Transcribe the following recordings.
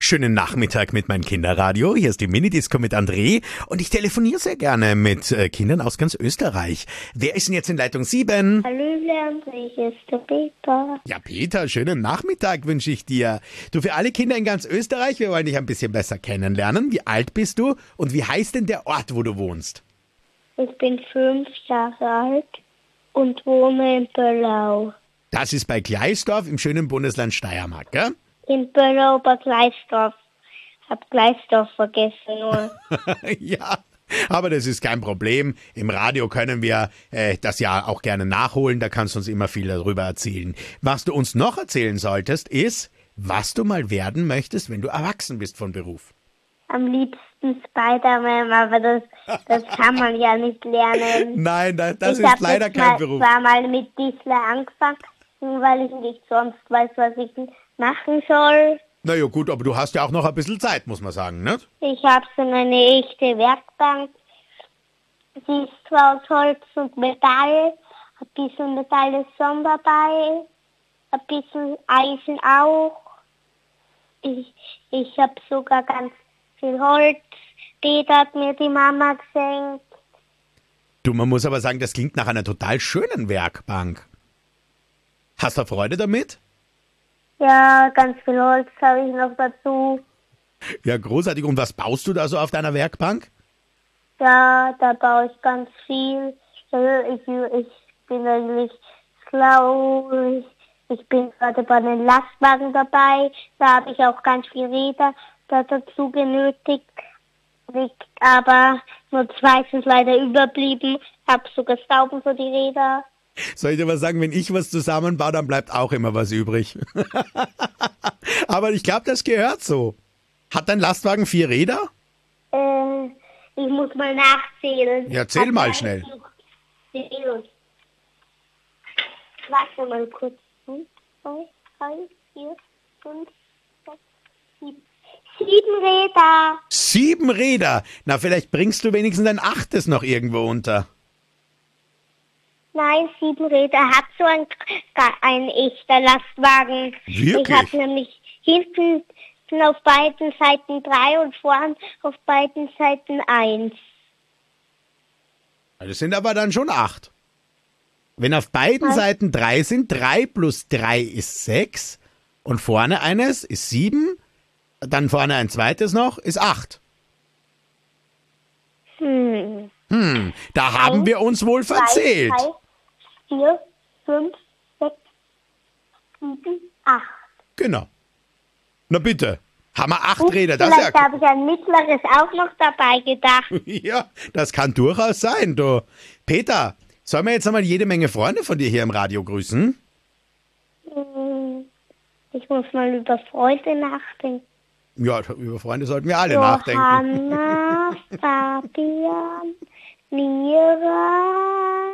Schönen Nachmittag mit meinem Kinderradio. Hier ist die Minidisco mit André und ich telefoniere sehr gerne mit Kindern aus ganz Österreich. Wer ist denn jetzt in Leitung 7? Hallöle André, hier ist der Peter. Ja, Peter, schönen Nachmittag wünsche ich dir. Du, für alle Kinder in ganz Österreich, wir wollen dich ein bisschen besser kennenlernen. Wie alt bist du und wie heißt denn der Ort, wo du wohnst? Ich bin 5 Jahre alt und wohne in Böllau. Das ist bei Gleisdorf im schönen Bundesland Steiermark, gell? In Böllau bei Gleisdorf. Hab Gleisdorf vergessen nur. Ja, aber das ist kein Problem. Im Radio können wir das ja auch gerne nachholen. Da kannst du uns immer viel darüber erzählen. Was du uns noch erzählen solltest, ist, was du mal werden möchtest, wenn du erwachsen bist von Beruf. Am liebsten Spider-Man, aber das kann man ja nicht lernen. Nein, das ist leider kein Beruf. Ich habe mal mit Disney angefangen, weil ich nicht sonst weiß, was ich machen soll. Na ja, gut, aber du hast ja auch noch ein bisschen Zeit, muss man sagen, ne? Ich habe so eine echte Werkbank. Sie ist zwar aus Holz und Metall, ein bisschen Metall ist schon dabei, ein bisschen Eisen auch. Ich habe sogar ganz viel Holz. Peter hat mir die Mama geschenkt. Du, man muss aber sagen, das klingt nach einer total schönen Werkbank. Hast du Freude damit? Ja, ganz viel Holz habe ich noch dazu. Ja, großartig. Und was baust du da so auf deiner Werkbank? Ja, da baue ich ganz viel. Ich bin eigentlich schlau. Ich bin gerade bei den Lastwagen dabei. Da habe ich auch ganz viele Räder dazu genötigt. Aber nur 2 sind leider überblieben. Ich habe sogar Schrauben für die Räder. Soll ich dir was sagen, wenn ich was zusammenbaue, dann bleibt auch immer was übrig. Aber ich glaube, das gehört so. Hat dein Lastwagen 4 Räder? Ich muss mal nachzählen. Ja, zähl mal schnell. Warte mal kurz. 1, 2, 3, 4, 5, 6, 7. 7 Räder. 7 Räder? Na, vielleicht bringst du wenigstens ein 8. noch irgendwo unter. Nein, 7 Räder hat so ein echter Lastwagen. Wirklich? Ich habe nämlich hinten auf beiden Seiten 3 und vorn auf beiden Seiten 1. Das sind aber dann schon 8. Wenn auf beiden Seiten 3 sind, 3 plus 3 ist 6 und vorne eines ist 7, dann vorne ein zweites noch, ist 8. Da haben wir uns wohl verzählt. 3, 4, 5, 6, 7, 8. Genau. Na bitte, haben wir 8 Räder. Das Vielleicht habe ich ein mittleres auch noch dabei gedacht. Ja, das kann durchaus sein, du. Peter, sollen wir jetzt einmal jede Menge Freunde von dir hier im Radio grüßen? Ich muss mal über Freunde nachdenken. Ja, über Freunde sollten wir alle nachdenken. Johanna, Fabian, Mira.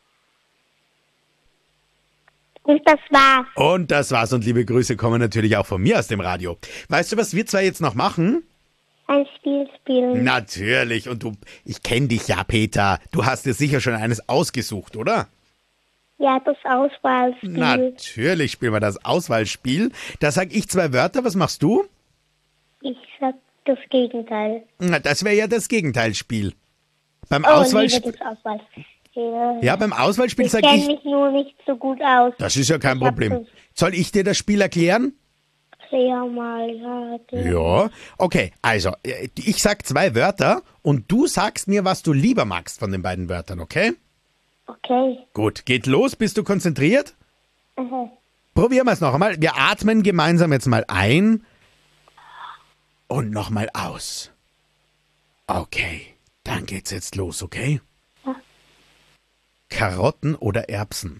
Und das war's. Und das war's und liebe Grüße kommen natürlich auch von mir aus dem Radio. Weißt du, was wir zwei jetzt noch machen? Ein Spiel spielen. Natürlich. Und ich kenne dich ja, Peter. Du hast dir sicher schon eines ausgesucht, oder? Ja, das Auswahlspiel. Natürlich spielen wir das Auswahlspiel. Da sag ich 2 Wörter. Was machst du? Ich sag das Gegenteil. Na, das wäre ja das Gegenteilsspiel. Beim Oh, Auswahlspiel. liebe das Auswahlspiel. Ja, beim Auswahlspiel Ich sag kenne ich. mich nur nicht so gut aus. Das ist ja kein Ich hab Problem. Soll ich dir das Spiel erklären? Sehr mal, ja. Ja. Okay, also, ich sag 2 Wörter und du sagst mir, was du lieber magst von den beiden Wörtern, okay? Okay. Gut, geht los. Bist du konzentriert? Probieren wir es noch einmal. Wir atmen gemeinsam jetzt mal ein und nochmal aus. Okay, dann geht's jetzt los, okay? Ja. Karotten oder Erbsen?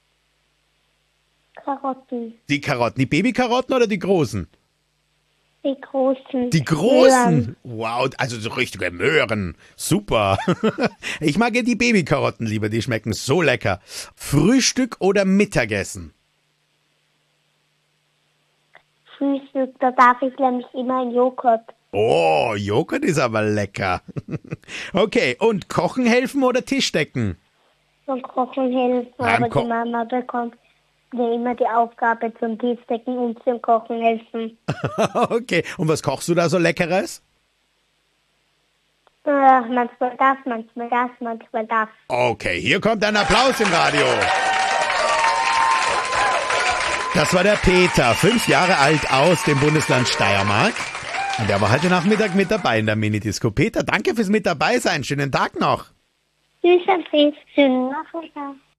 Karotten. Die Karotten, die Babykarotten oder die großen? Die großen. Die großen? Möhren. Wow, also so richtige Möhren. Super. Ich mag ja die Babykarotten lieber, die schmecken so lecker. Frühstück oder Mittagessen? Frühstück, da darf ich nämlich immer einen Joghurt. Oh, Joghurt ist aber lecker. Okay, und kochen helfen oder Tisch decken? Und kochen helfen, Beim aber die Mama bekommt mir immer die Aufgabe zum Tischdecken und zum Kochen helfen. Okay, und was kochst du da so Leckeres? Manchmal das, manchmal das, manchmal das. Okay, hier kommt ein Applaus im Radio. Das war der Peter, 5 Jahre alt aus dem Bundesland Steiermark. Und der war heute Nachmittag mit dabei in der Minidisco. Peter, danke fürs mit dabei sein. Schönen Tag noch. Tschüss, André. Schönen Nachmittag.